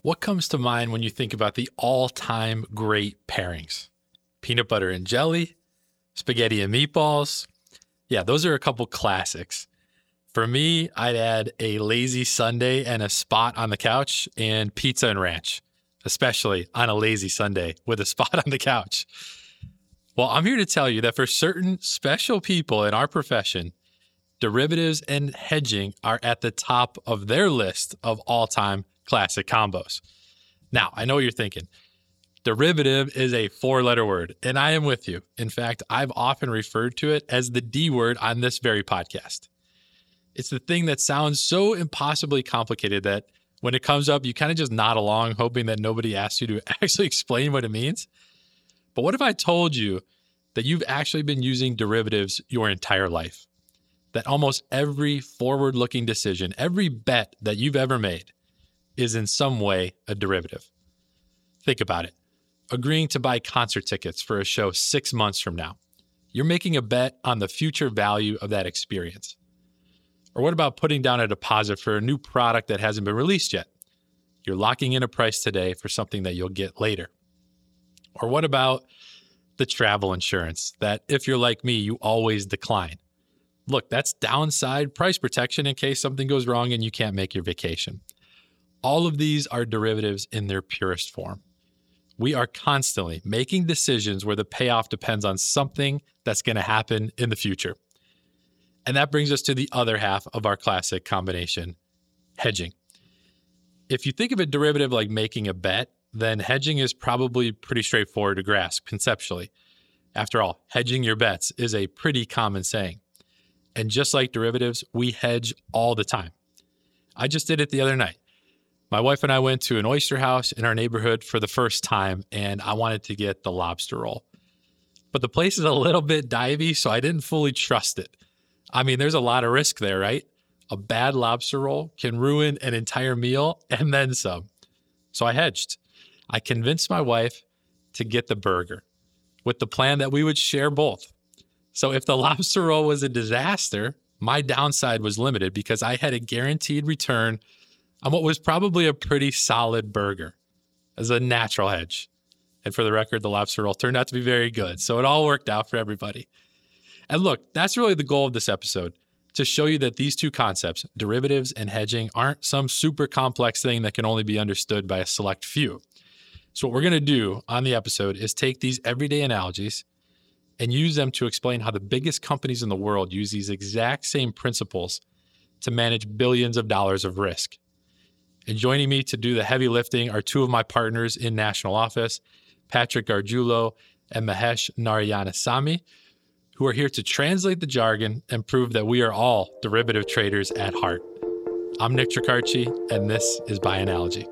What comes to mind when you think about the all-time great pairings? Peanut butter and jelly, spaghetti and meatballs. Yeah, those are a couple classics. For me, I'd add a lazy Sunday and a spot on the couch, and pizza and ranch, especially on a lazy Sunday with a spot on the couch. Well, I'm here to tell you that for certain special people in our profession, derivatives and hedging are at the top of their list of all-time classic combos. Now, I know what you're thinking. Derivative is a 4-letter word, and I am with you. In fact, I've often referred to it as the D word on this very podcast. It's the thing that sounds so impossibly complicated that when it comes up, you kind of just nod along, hoping that nobody asks you to actually explain what it means. But what if I told you that you've actually been using derivatives your entire life? That almost every forward-looking decision, every bet that you've ever made is in some way a derivative. Think about it. Agreeing to buy concert tickets for a show 6 months from now. You're making a bet on the future value of that experience. Or what about putting down a deposit for a new product that hasn't been released yet? You're locking in a price today for something that you'll get later. Or what about the travel insurance that, if you're like me, you always decline? Look, that's downside price protection in case something goes wrong and you can't make your vacation. All of these are derivatives in their purest form. We are constantly making decisions where the payoff depends on something that's going to happen in the future. And that brings us to the other half of our classic combination, hedging. If you think of a derivative like making a bet, then hedging is probably pretty straightforward to grasp conceptually. After all, hedging your bets is a pretty common saying. And just like derivatives, we hedge all the time. I just did it the other night. My wife and I went to an oyster house in our neighborhood for the first time, and I wanted to get the lobster roll. But the place is a little bit divey, so I didn't fully trust it. I mean, there's a lot of risk there, right? A bad lobster roll can ruin an entire meal and then some. So I hedged. I convinced my wife to get the burger with the plan that we would share both. So if the lobster roll was a disaster, my downside was limited because I had a guaranteed return on what was probably a pretty solid burger as a natural hedge. And for the record, the lobster roll turned out to be very good. So it all worked out for everybody. And look, that's really the goal of this episode, to show you that these two concepts, derivatives and hedging, aren't some super complex thing that can only be understood by a select few. So what we're going to do on the episode is take these everyday analogies and use them to explain how the biggest companies in the world use these exact same principles to manage billions of dollars of risk. And joining me to do the heavy lifting are two of my partners in national office, Patrick Gargiulo and Mahesh Narayanasamy, who are here to translate the jargon and prove that we are all derivative traders at heart. I'm Nick Tricarci, and this is By Analogy.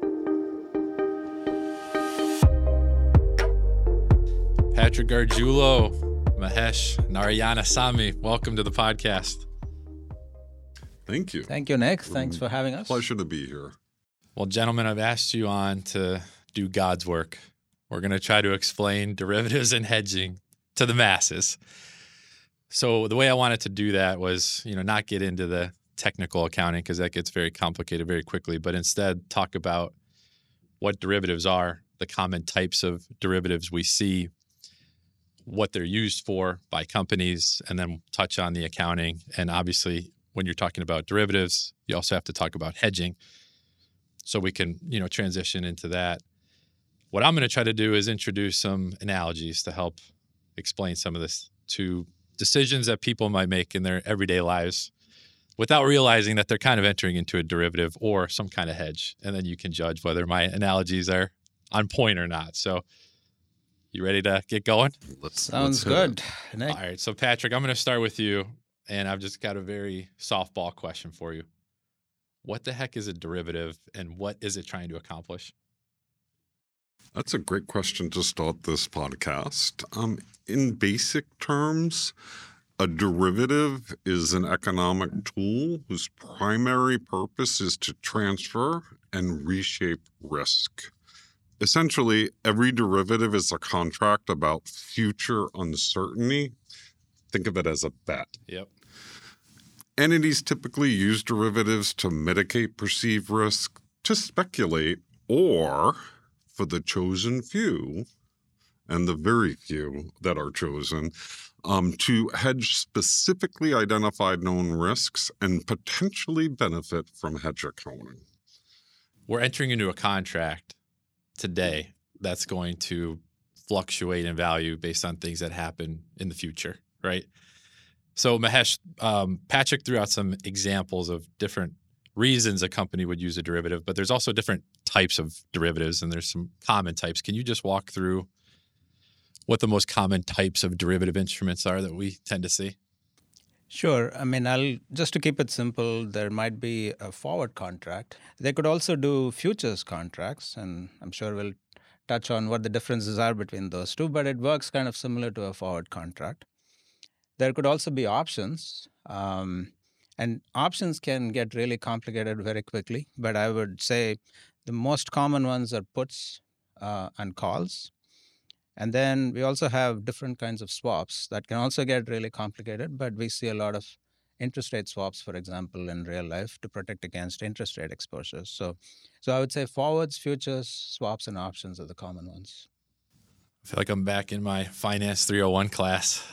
Patrick Gargiulo, Mahesh Narayanasamy, welcome to the podcast. Thank you. Thank you, Nick. Thanks for having us. Pleasure to be here. Well, gentlemen, I've asked you on to do God's work. We're going to try to explain derivatives and hedging to the masses. So the way I wanted to do that was, not get into the technical accounting because that gets very complicated very quickly, but instead talk about what derivatives are, the common types of derivatives we see, what they're used for by companies, and then touch on the accounting. And obviously, when you're talking about derivatives, you also have to talk about hedging. So we can, transition into that. What I'm going to try to do is introduce some analogies to help explain some of this to decisions that people might make in their everyday lives without realizing that they're kind of entering into a derivative or some kind of hedge. And then you can judge whether my analogies are on point or not. So you ready to get going? Sounds good. All right. So Patrick, I'm going to start with you, and I've just got a very softball question for you. What the heck is a derivative, and what is it trying to accomplish? That's a great question to start this podcast. In basic terms, a derivative is an economic tool whose primary purpose is to transfer and reshape risk. Essentially, every derivative is a contract about future uncertainty. Think of it as a bet. Yep. Entities typically use derivatives to mitigate perceived risk, to speculate, or for the chosen few and the very few that are chosen, to hedge specifically identified known risks and potentially benefit from hedge accounting. We're entering into a contract today that's going to fluctuate in value based on things that happen in the future, right? So Mahesh, Patrick threw out some examples of different reasons a company would use a derivative, but there's also different types of derivatives, and there's some common types. Can you just walk through what the most common types of derivative instruments are that we tend to see? Sure. I mean, just to keep it simple, there might be a forward contract. They could also do futures contracts, and I'm sure we'll touch on what the differences are between those two, but it works kind of similar to a forward contract. There could also be options, and options can get really complicated very quickly, but I would say the most common ones are puts and calls. And then we also have different kinds of swaps that can also get really complicated, but we see a lot of interest rate swaps, for example, in real life to protect against interest rate exposures. So I would say forwards, futures, swaps, and options are the common ones. I feel like I'm back in my Finance 301 class.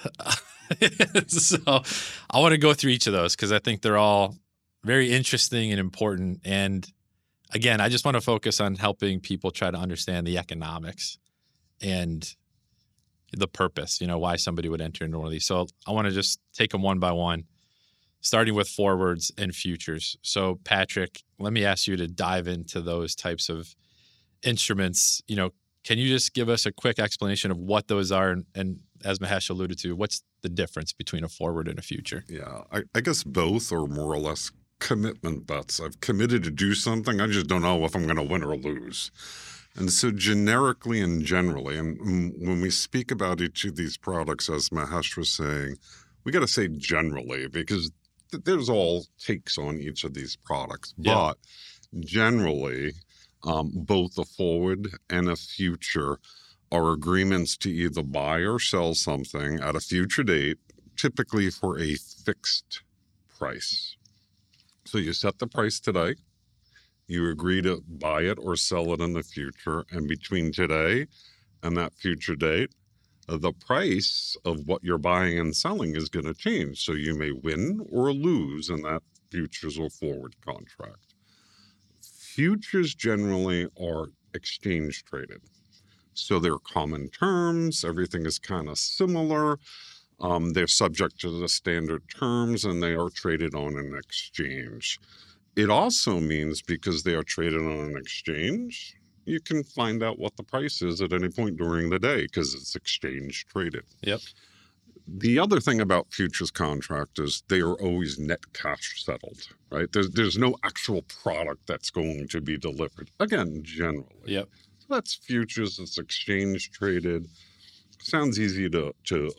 So I want to go through each of those because I think they're all very interesting and important. And again, I just want to focus on helping people try to understand the economics and the purpose, why somebody would enter into one of these. So I want to just take them one by one, starting with forwards and futures. So Patrick, let me ask you to dive into those types of instruments. Can you just give us a quick explanation of what those are? And as Mahesh alluded to, what's the difference between a forward and a future? Yeah, I guess both are more or less commitment bets. I've committed to do something. I just don't know if I'm going to win or lose. And so generically and generally, and when we speak about each of these products, as Mahesh was saying, we got to say generally because there's all takes on each of these products. Yeah. But generally, both a forward and a future are agreements to either buy or sell something at a future date, typically for a fixed price. So you set the price today. You agree to buy it or sell it in the future. And between today and that future date, the price of what you're buying and selling is going to change. So you may win or lose in that futures or forward contract. Futures generally are exchange traded. So they're common terms. Everything is kind of similar. They're subject to the standard terms and they are traded on an exchange. It also means because they are traded on an exchange, you can find out what the price is at any point during the day because it's exchange traded. Yep. The other thing about futures contract is they are always net cash settled, right? There's no actual product that's going to be delivered. Again, generally. Yep. So that's futures. It's exchange traded. Sounds easy to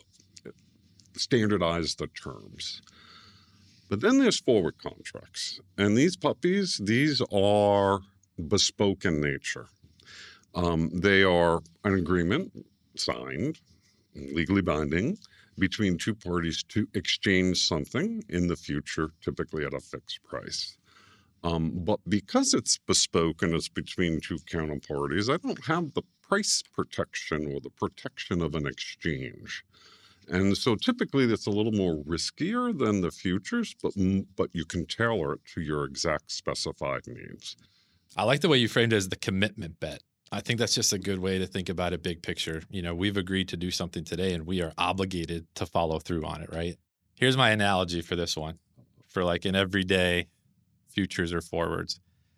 standardize the terms. But then there's forward contracts. And these puppies, these are bespoke in nature. They are an agreement signed, legally binding, between two parties to exchange something in the future, typically at a fixed price. But because it's bespoke and it's between two counterparties, I don't have the price protection or the protection of an exchange. And so typically that's a little more riskier than the futures, but you can tailor it to your exact specified needs. I like the way you framed it as the commitment bet. I think that's just a good way to think about it big picture. We've agreed to do something today and we are obligated to follow through on it, right? Here's my analogy for this one, for like an everyday futures or forwards.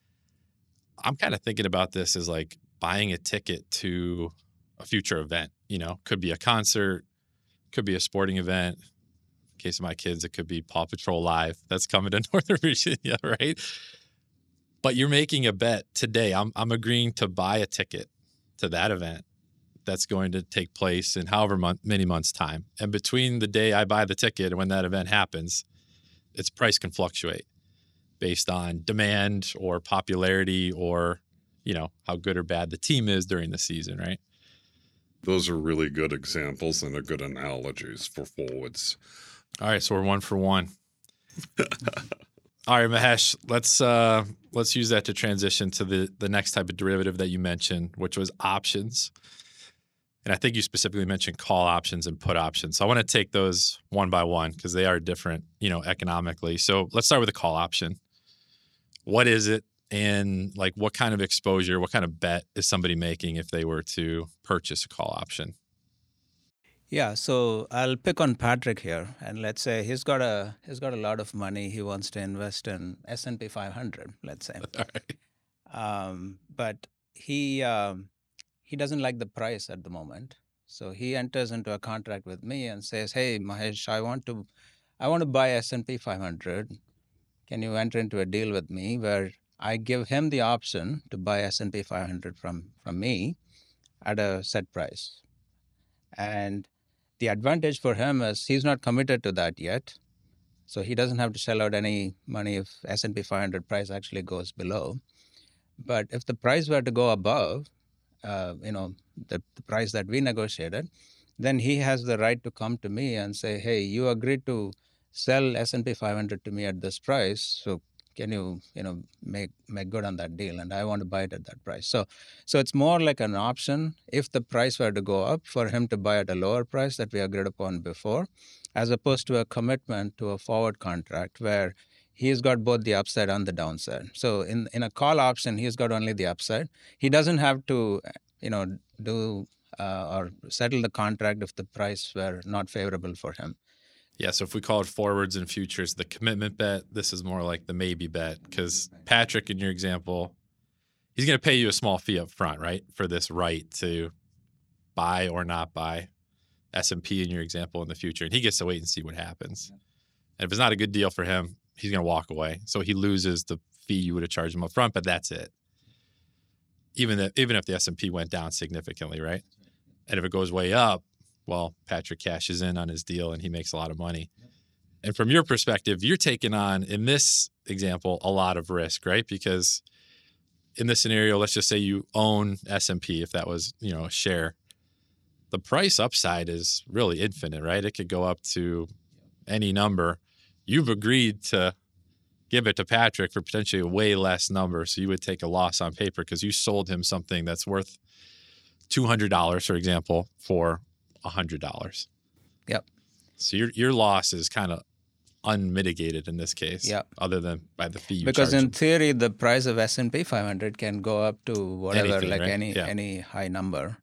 I'm kind of thinking about this as like buying a ticket to a future event, could be a concert, could be a sporting event. In case of my kids, it could be Paw Patrol Live. That's coming to Northern Virginia, right? But you're making a bet today. I'm agreeing to buy a ticket to that event that's going to take place in however many months' time. And between the day I buy the ticket and when that event happens, its price can fluctuate based on demand or popularity or, how good or bad the team is during the season, right? Those are really good examples and are good analogies for forwards. All right, so we're 1 for 1. All right, Mahesh, let's use that to transition to the next type of derivative that you mentioned, which was options. And I think you specifically mentioned call options and put options. So I want to take those one by one because they are different, economically. So let's start with a call option. What is it? And like what kind of exposure, what kind of bet is somebody making if they were to purchase a call option? Yeah, so I'll pick on Patrick here, and let's say he's got a lot of money. He wants to invest in S&P 500, let's say, All right. but he doesn't like the price at the moment. So he enters into a contract with me and says, "Hey, Mahesh, I want to buy S&P 500. Can you enter into a deal with me where I give him the option to buy S&P 500 from me at a set price?" And the advantage for him is he's not committed to that yet. So he doesn't have to shell out any money if S&P 500 price actually goes below. But if the price were to go above, the price that we negotiated, then he has the right to come to me and say, "Hey, you agreed to sell S&P 500 to me at this price. So can you, make good on that deal? And I want to buy it at that price." So it's more like an option if the price were to go up for him to buy at a lower price that we agreed upon before, as opposed to a commitment to a forward contract where he's got both the upside and the downside. So in a call option, he's got only the upside. He doesn't have to, do or settle the contract if the price were not favorable for him. Yeah, so if we call it forwards and futures, the commitment bet, this is more like the maybe bet because Patrick, in your example, he's going to pay you a small fee up front, right, for this right to buy or not buy S&P in your example in the future. And he gets to wait and see what happens. And if it's not a good deal for him, he's going to walk away. So he loses the fee you would have charged him up front, but that's it. Even if the S&P went down significantly, right? And if it goes way up, well, Patrick cashes in on his deal and he makes a lot of money. And from your perspective, you're taking on, in this example, a lot of risk, right? Because in this scenario, let's just say you own S&P, if that was, a share. The price upside is really infinite, right? It could go up to any number. You've agreed to give it to Patrick for potentially a way less number. So you would take a loss on paper because you sold him something that's worth $200, for example, for $100. Yep. So your loss is kind of unmitigated in this case, yep, other than by the fee you because charge in him. theory, the price of S&P 500 can go up to whatever, Anything, like right? any high number.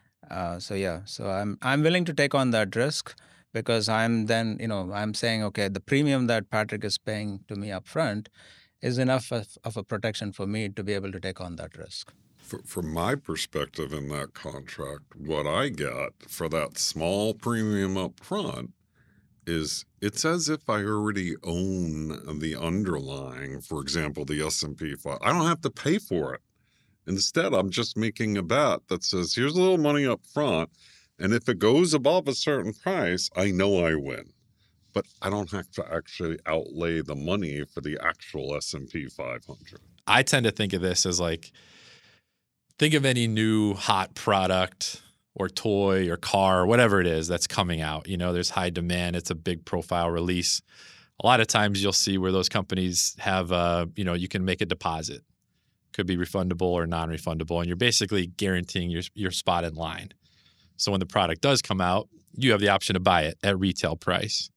So I'm willing to take on that risk because I'm saying, okay, the premium that Patrick is paying to me up front is enough of a protection for me to be able to take on that risk. From my perspective in that contract, what I get for that small premium up front is it's as if I already own the underlying, for example, the S&P 500. I don't have to pay for it. Instead, I'm just making a bet that says, here's a little money up front, and if it goes above a certain price, I know I win. But I don't have to actually outlay the money for the actual S&P 500. I tend to think of this as like, think of any new hot product or toy or car or whatever it is that's coming out. There's high demand. It's a big profile release. A lot of times you'll see where those companies have, you can make a deposit. Could be refundable or non-refundable, and you're basically guaranteeing your spot in line. So when the product does come out, you have the option to buy it at retail price.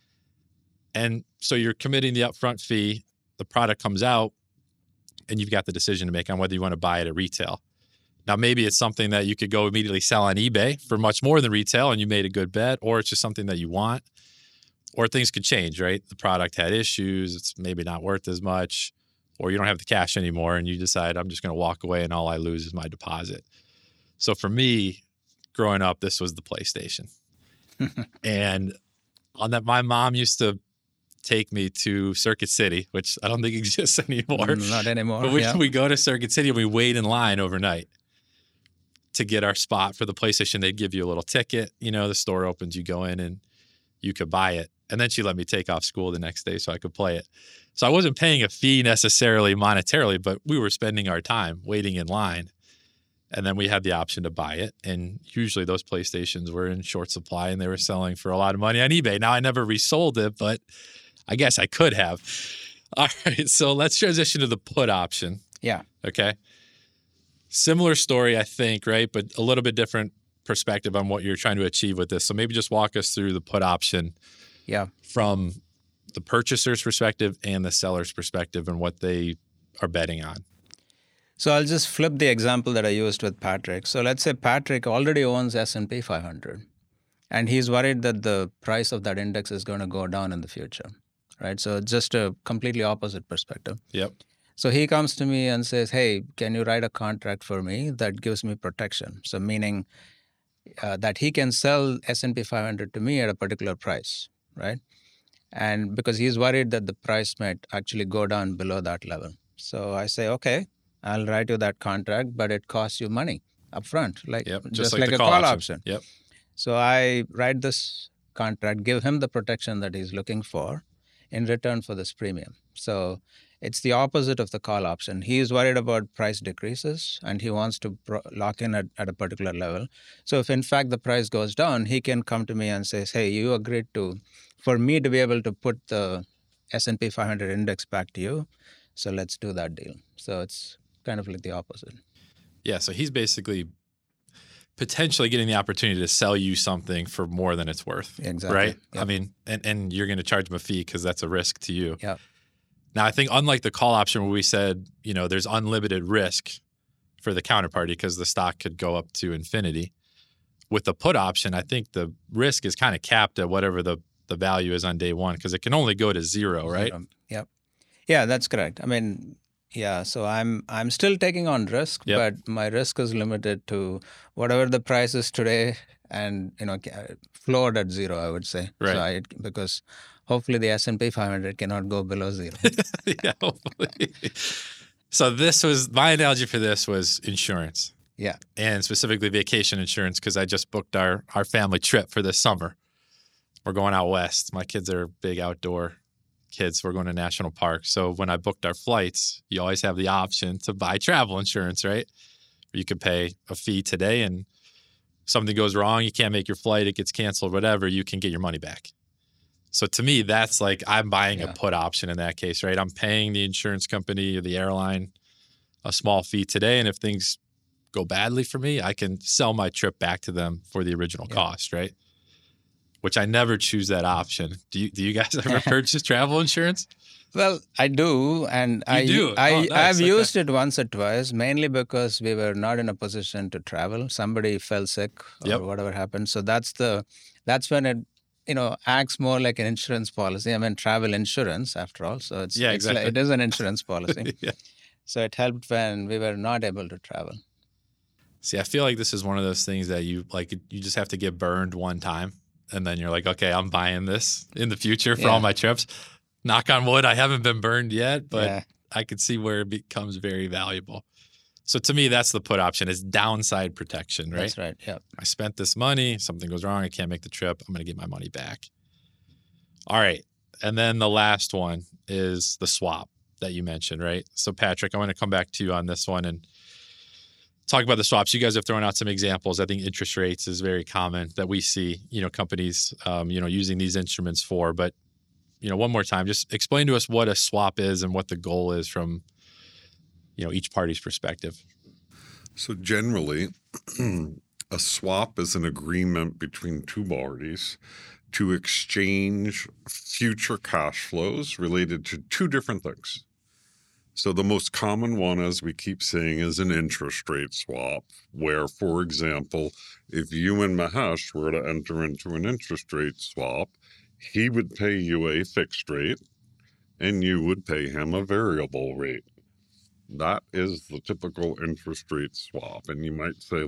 And so you're committing the upfront fee, the product comes out, and you've got the decision to make on whether you want to buy it at retail. Now, maybe it's something that you could go immediately sell on eBay for much more than retail and you made a good bet, or it's just something that you want, or things could change, right? The product had issues, it's maybe not worth as much, or you don't have the cash anymore and you decide I'm just going to walk away and all I lose is my deposit. So for me, growing up, this was the PlayStation. And on that, my mom used to take me to Circuit City, which I don't think exists anymore. Not anymore. But we go to Circuit City and we wait in line overnight to get our spot for the PlayStation. They'd give you a little ticket. The store opens, you go in and you could buy it. And then she let me take off school the next day so I could play it. So I wasn't paying a fee necessarily monetarily, but we were spending our time waiting in line. And then we had the option to buy it. And usually those PlayStations were in short supply and they were selling for a lot of money on eBay. Now, I never resold it, but I guess I could have. All right. So let's transition to the put option. Yeah. Okay. Similar story, I think, right? But a little bit different perspective on what you're trying to achieve with this. So maybe just walk us through the put option from the purchaser's perspective and the seller's perspective and what they are betting on. So I'll just flip the example that I used with Patrick. So let's say Patrick already owns S&P 500, and he's worried that the price of that index is going to go down in the future, right? So just a completely opposite perspective. Yep. So he comes to me and says, hey, can you write a contract for me that gives me protection? So meaning that he can sell S&P 500 to me at a particular price, right? And because he's worried that the price might actually go down below that level. So I say, okay, I'll write you that contract, but it costs you money upfront, just like a call option. Yep. So I write this contract, give him the protection that he's looking for in return for this premium. So it's the opposite of the call option. He is worried about price decreases and he wants to lock in at a particular level. So if in fact the price goes down, he can come to me and says, hey, you agreed for me to be able to put the S&P 500 index back to you. So let's do that deal. So it's kind of like the opposite. Yeah. So he's basically potentially getting the opportunity to sell you something for more than it's worth. Exactly. Right? Yep. I mean, and you're going to charge him a fee because that's a risk to you. Yeah. Now, I think unlike the call option where we said, there's unlimited risk for the counterparty because the stock could go up to infinity. With the put option, I think the risk is kind of capped at whatever the value is on day one because it can only go to zero, right? Yep. Yeah, that's correct. I mean, yeah, so I'm still taking on risk, but my risk is limited to whatever the price is today and, floored at zero, I would say. Right. So because hopefully the S&P 500 cannot go below zero. Yeah, hopefully. So my analogy for this was insurance. Yeah. And specifically vacation insurance because I just booked our family trip for this summer. We're going out west. My kids are big outdoor kids. We're going to national parks. So when I booked our flights, you always have the option to buy travel insurance, right? You could pay a fee today and something goes wrong, you can't make your flight, it gets canceled, whatever, you can get your money back. So to me, that's like I'm buying a put option in that case, right? I'm paying the insurance company or the airline a small fee today. And if things go badly for me, I can sell my trip back to them for the original cost, right? Which I never choose that option. Do you guys ever purchase travel insurance? Well, I do, and I've used it once or twice, mainly because we were not in a position to travel. Somebody fell sick or whatever happened. So that's when it acts more like an insurance policy. I mean, travel insurance after all. So exactly. It is an insurance policy. Yeah. So it helped when we were not able to travel. See, I feel like this is one of those things that you just have to get burned one time. And then you're like, okay, I'm buying this in the future for all my trips. Knock on wood, I haven't been burned yet, but I could see where it becomes very valuable. So to me, that's the put option is downside protection, right? That's right, yeah. I spent this money, something goes wrong, I can't make the trip, I'm going to get my money back. All right. And then the last one is the swap that you mentioned, right? So Patrick, I want to come back to you on this one and talk about the swaps. You guys have thrown out some examples. I think interest rates is very common that we see, companies, using these instruments for. But, one more time, just explain to us what a swap is and what the goal is from, each party's perspective. So generally, a swap is an agreement between two parties to exchange future cash flows related to two different things. So the most common one, as we keep saying, is an interest rate swap, where, for example, if you and Mahesh were to enter into an interest rate swap, he would pay you a fixed rate and you would pay him a variable rate. That is the typical interest rate swap. And you might say,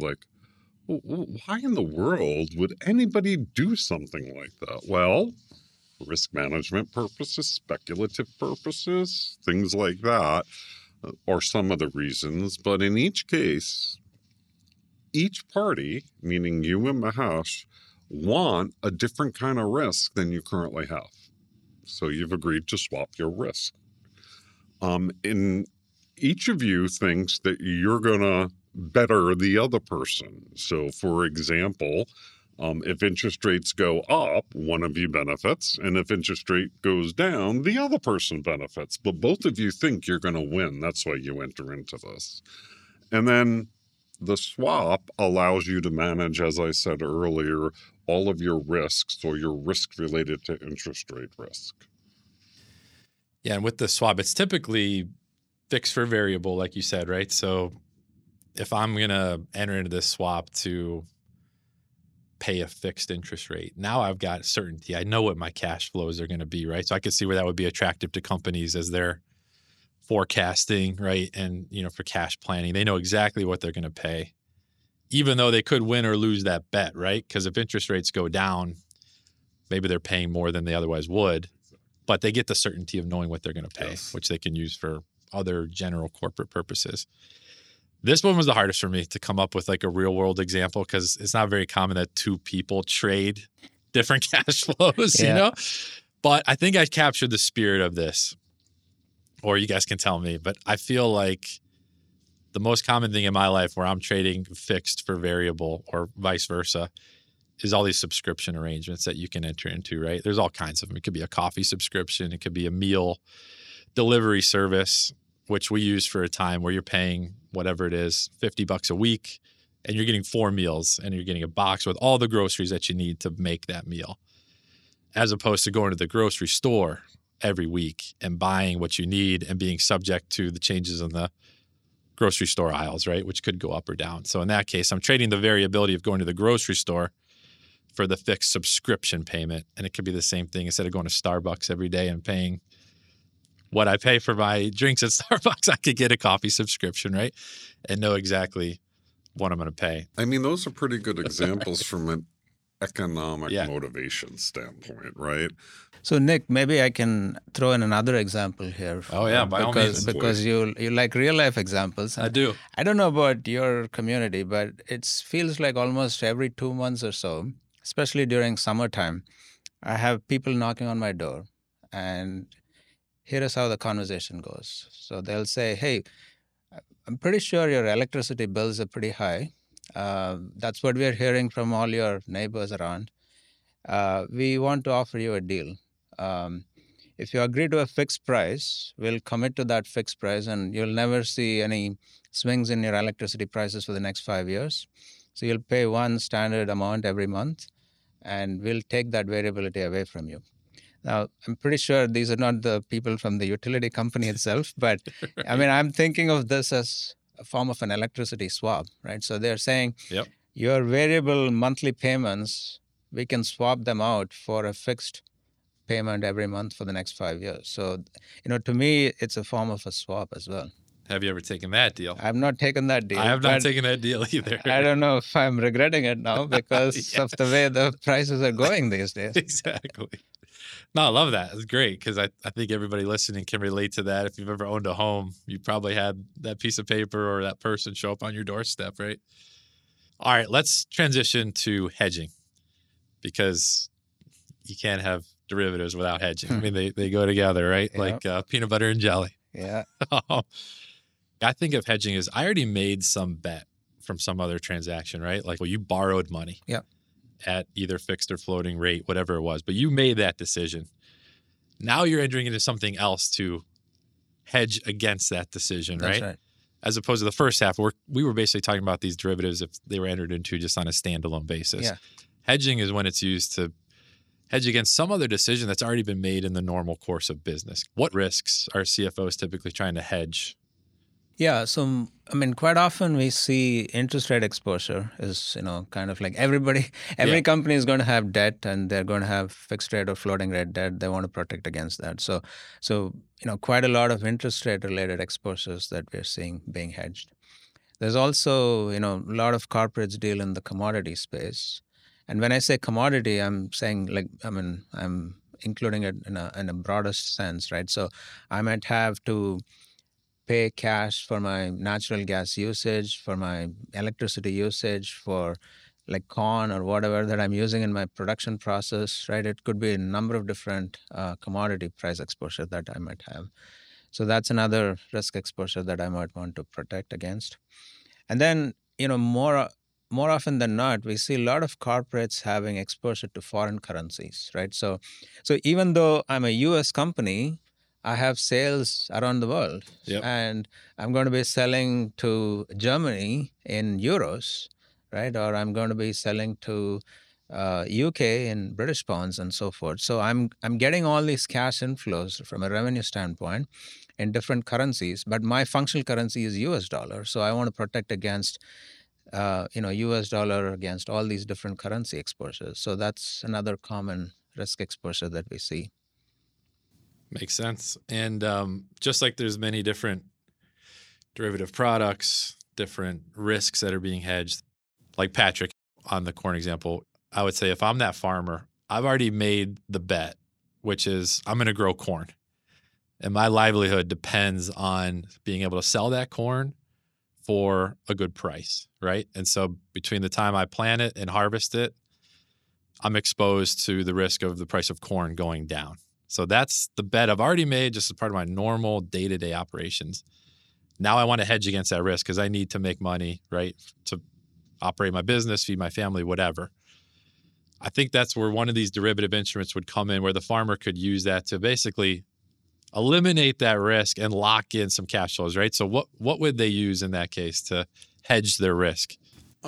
why in the world would anybody do something like that? Well, risk management purposes, speculative purposes, things like that are some of the reasons. But in each case, each party, meaning you and Mahesh, want a different kind of risk than you currently have. So you've agreed to swap your risk. And each of you thinks that you're going to better the other person. So, for example, If interest rates go up, one of you benefits, and if interest rate goes down, the other person benefits. But both of you think you're going to win. That's why you enter into this. And then the swap allows you to manage, as I said earlier, all of your risks or your risk related to interest rate risk. Yeah, and with the swap, it's typically fixed for variable, like you said, right? So if I'm going to enter into this swap to pay a fixed interest rate, now I've got certainty. I know what my cash flows are going to be, right? So I can see where that would be attractive to companies as they're forecasting, right? And, for cash planning, they know exactly what they're going to pay, even though they could win or lose that bet, right? Because if interest rates go down, maybe they're paying more than they otherwise would, but they get the certainty of knowing what they're going to pay, Yes. which they can use for other general corporate purposes. This one was the hardest for me to come up with like a real world example, because it's not very common that two people trade different cash flows, But I think I captured the spirit of this, or you guys can tell me. But I feel like the most common thing in my life where I'm trading fixed for variable or vice versa is all these subscription arrangements that you can enter into, right? There's all kinds of them. It could be a coffee subscription. It could be a meal delivery service, which we use for a time where you're paying whatever it is, $50 a week, and you're getting 4 meals, and you're getting a box with all the groceries that you need to make that meal, as opposed to going to the grocery store every week and buying what you need and being subject to the changes in the grocery store aisles, right, which could go up or down. So in that case, I'm trading the variability of going to the grocery store for the fixed subscription payment. And it could be the same thing. Instead of going to Starbucks every day and paying what I pay for my drinks at Starbucks, I could get a coffee subscription, right? And know exactly what I'm going to pay. I mean, those are pretty good examples from an economic Yeah. motivation standpoint, right? So Nick, maybe I can throw in another example here. Oh, yeah, by all means. Because you like real life examples. I do. I don't know about your community, but it feels like almost every 2 months or so, especially during summertime, I have people knocking on my door, and here is how the conversation goes. So they'll say, hey, I'm pretty sure your electricity bills are pretty high. That's what we're hearing from all your neighbors around. We want to offer you a deal. If you agree to a fixed price, we'll commit to that fixed price, and you'll never see any swings in your electricity prices for the next 5 years. So you'll pay one standard amount every month, and we'll take that variability away from you. Now, I'm pretty sure these are not the people from the utility company itself, but I mean, I'm thinking of this as a form of an electricity swap, right? So they're saying, Yep. your variable monthly payments, we can swap them out for a fixed payment every month for the next 5 years. So, to me, it's a form of a swap as well. Have you ever taken that deal? I've not taken that deal. I have not but taken that deal either. I don't know if I'm regretting it now because Yeah. of the way the prices are going these days. Exactly. No, I love that. It's great because I think everybody listening can relate to that. If you've ever owned a home, you probably had that piece of paper or that person show up on your doorstep, right? All right, let's transition to hedging, because you can't have derivatives without hedging. I mean, they go together, right? Yeah. Like peanut butter and jelly. Yeah. I think of hedging as I already made some bet from some other transaction, right? Like, well, you borrowed money. Yeah. At either fixed or floating rate, whatever it was, but you made that decision. Now you're entering into something else to hedge against that decision, That's right? right. As opposed to the first half, where we were basically talking about these derivatives if they were entered into just on a standalone basis. Yeah. Hedging is when it's used to hedge against some other decision that's already been made in the normal course of business. What risks are CFOs typically trying to hedge? Yeah, so I mean, quite often we see interest rate exposure is, kind of like every Yeah. company is going to have debt, and they're going to have fixed rate or floating rate debt. They want to protect against that. So quite a lot of interest rate related exposures that we're seeing being hedged. There's also, a lot of corporates deal in the commodity space. And when I say commodity, I'm saying I'm including it in a broadest sense, right? So I might have to pay cash for my natural gas usage, for my electricity usage, for like corn or whatever that I'm using in my production process, right? It could be a number of different commodity price exposure that I might have. So that's another risk exposure that I might want to protect against. And then, more more often than not, we see a lot of corporates having exposure to foreign currencies, right? So even though I'm a U.S. company, I have sales around the world, Yep. and I'm going to be selling to Germany in euros, right? Or I'm going to be selling to UK in British pounds and so forth. So I'm getting all these cash inflows from a revenue standpoint in different currencies, but my functional currency is US dollar. So I want to protect against US dollar against all these different currency exposures. So that's another common risk exposure that we see. Makes sense. And just like there's many different derivative products, different risks that are being hedged, like Patrick on the corn example, I would say if I'm that farmer, I've already made the bet, which is I'm going to grow corn. And my livelihood depends on being able to sell that corn for a good price, right? And so between the time I plant it and harvest it, I'm exposed to the risk of the price of corn going down. So that's the bet I've already made just as part of my normal day-to-day operations. Now I want to hedge against that risk because I need to make money, right? To operate my business, feed my family, whatever. I think that's where one of these derivative instruments would come in, where the farmer could use that to basically eliminate that risk and lock in some cash flows, right? So what would they use in that case to hedge their risk?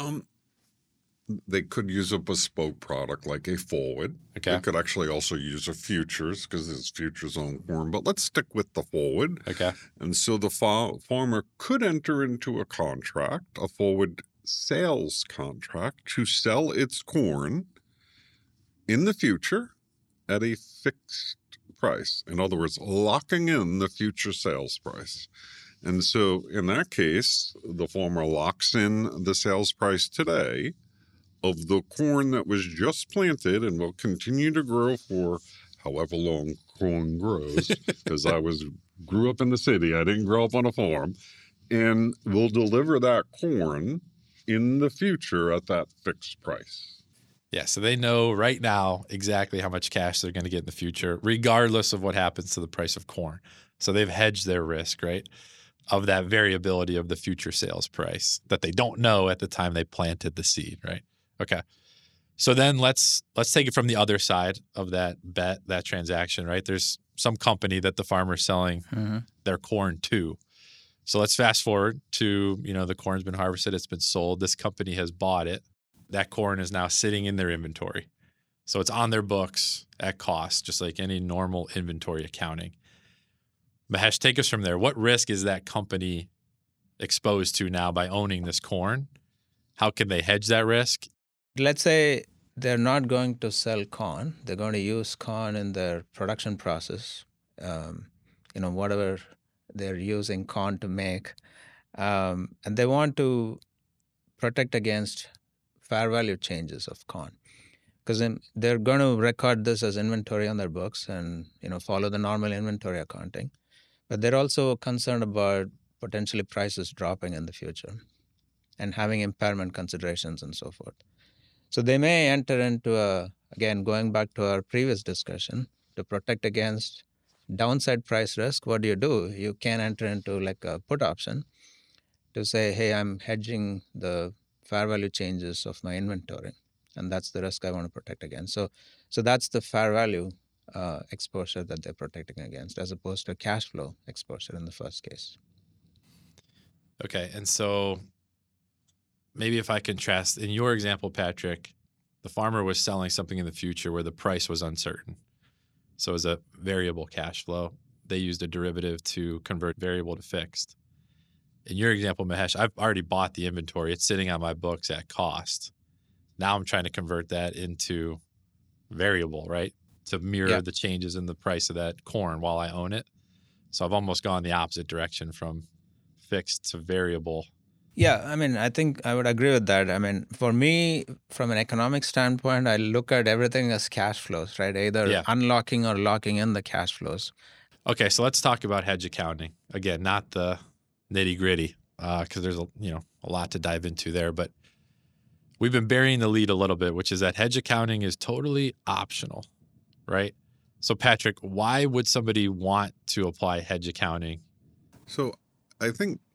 They could use a bespoke product like a forward. Okay. They could actually also use a futures because there's futures on corn, but let's stick with the forward. Okay. And so the farmer could enter into a contract, a forward sales contract, to sell its corn in the future at a fixed price. In other words, locking in the future sales price. And so in that case, the farmer locks in the sales price today of the corn that was just planted and will continue to grow for however long corn grows, because grew up in the city. I didn't grow up on a farm. And will deliver that corn in the future at that fixed price. Yeah, so they know right now exactly how much cash they're going to get in the future, regardless of what happens to the price of corn. So they've hedged their risk, right, of that variability of the future sales price that they don't know at the time they planted the seed, right? Okay. So then let's take it from the other side of that bet, that transaction, right? There's some company that the farmer's selling their corn to. So let's fast forward to, the corn's been harvested, it's been sold, this company has bought it. That corn is now sitting in their inventory. So it's on their books at cost, just like any normal inventory accounting. Mahesh, take us from there. What risk is that company exposed to now by owning this corn? How can they hedge that risk? Let's say they're not going to sell corn. They're going to use corn in their production process, whatever they're using corn to make. And they want to protect against fair value changes of corn, because they're going to record this as inventory on their books and follow the normal inventory accounting. But they're also concerned about potentially prices dropping in the future and having impairment considerations and so forth. So they may enter into again, going back to our previous discussion, to protect against downside price risk. What do? You can enter into like a put option to say, hey, I'm hedging the fair value changes of my inventory, and that's the risk I want to protect against. So that's the fair value exposure that they're protecting against, as opposed to cash flow exposure in the first case. Okay, and so maybe if I contrast, in your example, Patrick, the farmer was selling something in the future where the price was uncertain. So as a variable cash flow, they used a derivative to convert variable to fixed. In your example, Mahesh, I've already bought the inventory. It's sitting on my books at cost. Now I'm trying to convert that into variable, right? To mirror the changes in the price of that corn while I own it. So I've almost gone the opposite direction from fixed to variable. Yeah, I think I would agree with that. For me, from an economic standpoint, I look at everything as cash flows, right? Either unlocking or locking in the cash flows. Okay, so let's talk about hedge accounting. Again, not the nitty gritty, because there's a lot to dive into there. But we've been burying the lead a little bit, which is that hedge accounting is totally optional, right? So Patrick, why would somebody want to apply hedge accounting? So I think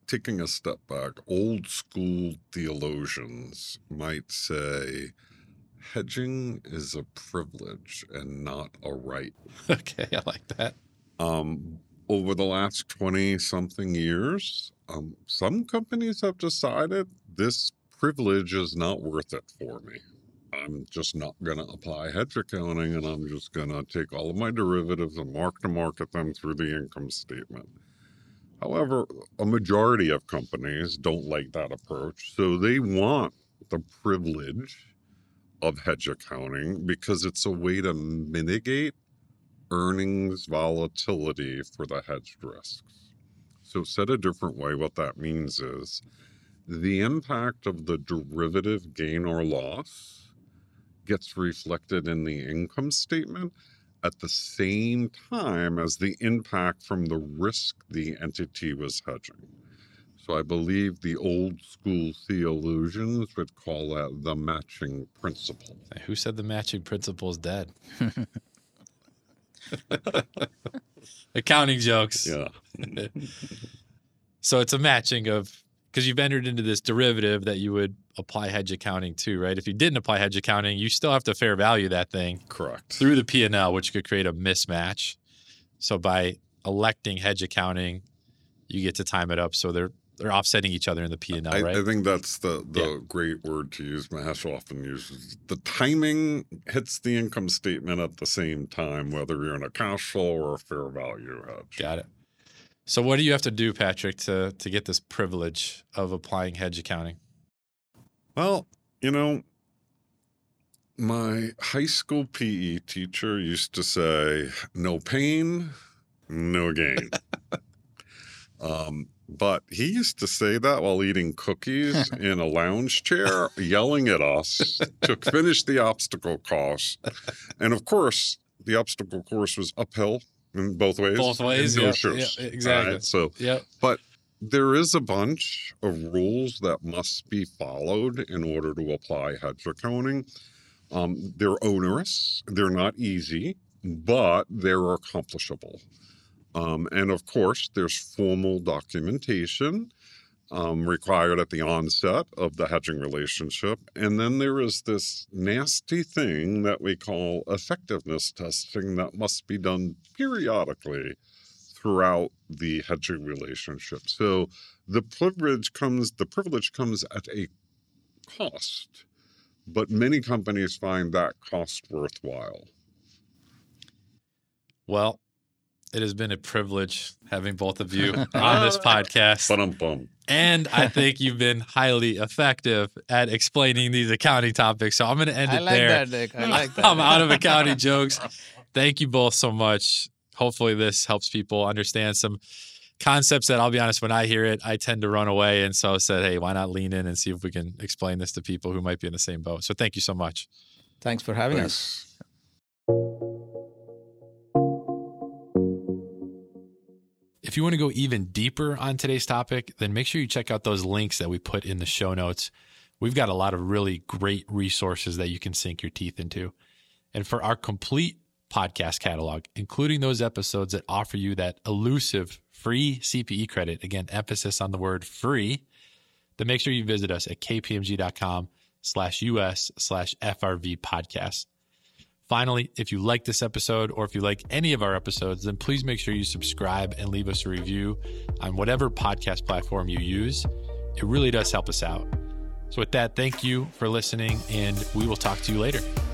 taking a step back, old school theologians might say hedging is a privilege and not a right. Okay, I like that. Over the last 20-something years, some companies have decided this privilege is not worth it for me. I'm just not going to apply hedge accounting, and I'm just going to take all of my derivatives and mark-to-market them through the income statement. However, a majority of companies don't like that approach, so they want the privilege of hedge accounting because it's a way to mitigate earnings volatility for the hedged risks. So said a different way, what that means is the impact of the derivative gain or loss gets reflected in the income statement at the same time as the impact from the risk the entity was hedging. So I believe the old school theologians would call that the matching principle. Who said the matching principle is dead? Accounting jokes. Yeah. So it's a matching of, because you've entered into this derivative that you would apply hedge accounting to, right? If you didn't apply hedge accounting, you still have to fair value that thing. Correct. Through the P&L, which could create a mismatch. So by electing hedge accounting, you get to time it up so they're offsetting each other in the P&L, right? I think that's the great word to use. Mahesh often uses. The timing hits the income statement at the same time, whether you're in a cash flow or a fair value hedge. Got it. So what do you have to do, Patrick, to get this privilege of applying hedge accounting? Well, my high school PE teacher used to say, no pain, no gain. But he used to say that while eating cookies in a lounge chair, yelling at us to finish the obstacle course. And of course, the obstacle course was uphill in both ways. Both ways, no yeah, shoes. exactly. Right? So, yeah. But there is a bunch of rules that must be followed in order to apply hedge accounting. They're onerous. They're not easy, but they're accomplishable. And of course, there's formal documentation required at the onset of the hedging relationship. And then there is this nasty thing that we call effectiveness testing that must be done periodically throughout the hedging relationship. So the privilege comes at a cost, but many companies find that cost worthwhile. Well, it has been a privilege having both of you on this podcast. Ba-dum-bum. And I think you've been highly effective at explaining these accounting topics. So I'm going to end it there. I like that, Dick. I like that. I'm out of accounting jokes. Thank you both so much. Hopefully this helps people understand some concepts that, I'll be honest, when I hear it, I tend to run away. And so I said, hey, why not lean in and see if we can explain this to people who might be in the same boat. So thank you so much. Thanks for having us. If you want to go even deeper on today's topic, then make sure you check out those links that we put in the show notes. We've got a lot of really great resources that you can sink your teeth into. And for our complete podcast catalog, including those episodes that offer you that elusive free CPE credit, again, emphasis on the word free, then make sure you visit us at kpmg.com/US/FRV podcast. Finally, if you like this episode or if you like any of our episodes, then please make sure you subscribe and leave us a review on whatever podcast platform you use. It really does help us out. So with that, thank you for listening, and we will talk to you later.